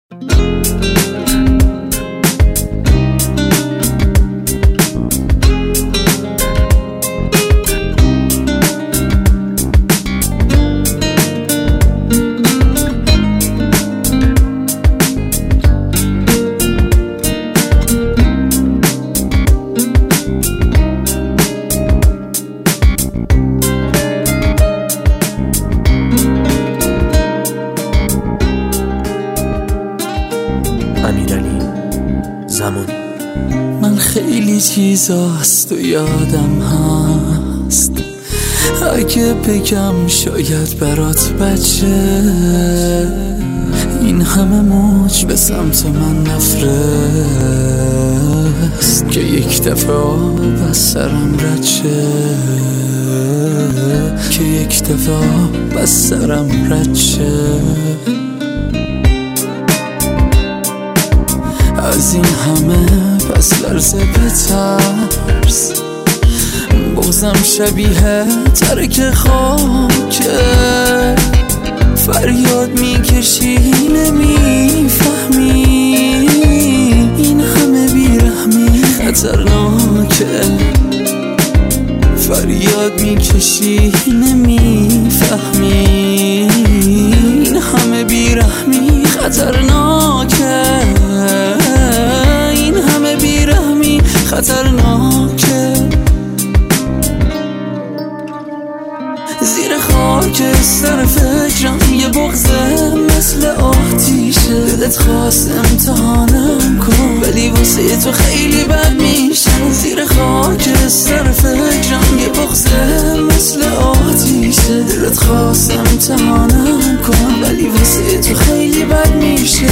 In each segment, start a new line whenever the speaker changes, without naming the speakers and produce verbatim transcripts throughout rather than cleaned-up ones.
من خیلی چیزاست و یادم هست، اگه بگم شاید برات بچه. این همه موج به سمت من نفرست که یک دفعه آب از سرم رد شه، که یک دفعه آب از سرم رد شه. از این همه پس لرزه بترس، بغزم شبیه ترک خاکه. فریاد میکشی نمیفهمی، این همه بیرحمی خطرناکه. فریاد میکشی نمیفهمی، این همه بیرحمی خطرناکه. این همه بیرحمی خطرناکه. زیر خاک سر فکرم یه بغضه مثل آتیشه. دلت خواست امتحانم کن ولی واسه تو خیلی بد میشه. زیر خاک سر فکرم یه بغضه مثل آتیشه. دلت خواست امتحانم کن ولی واسه تو خیلی بد میشه.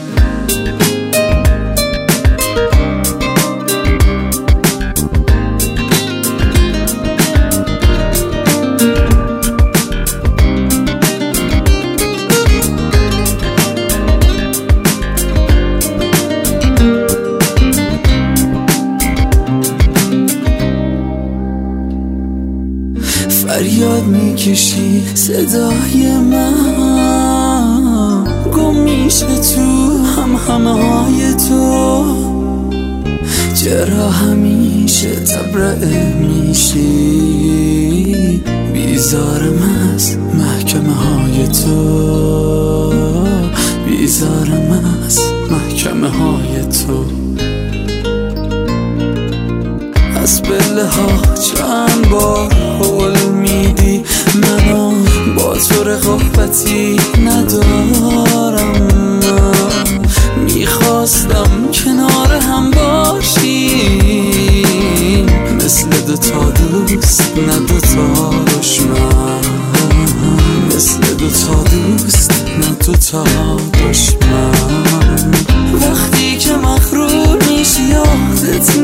فریاد میکشی صدای من گم میشه تو هم همه های تو. چرا همیشه تبرئه میشی؟ بیزارم از محکمه های تو، بیزارم از محکمه های تو. از بله ها چند بار حول میدی منو، با تو رقابتی ندارم. میخواستم کنار هم باشیم مثل دوتا دوست نه دوتا دشمن، مثل دوتا دوست نه دوتا دشمن. وقتی که مغرور میشی یادت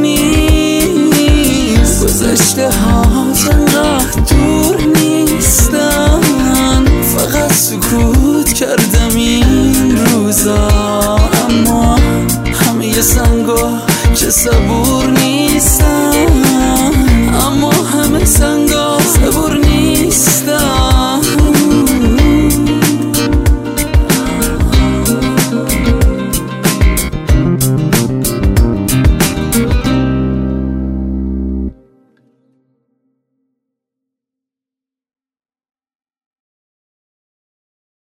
نیست گذشته ها انقدر دور نیستن. فقط سکوت کردم این روزا، اما همه سنگا که صبور نیستن، اما همه سنگا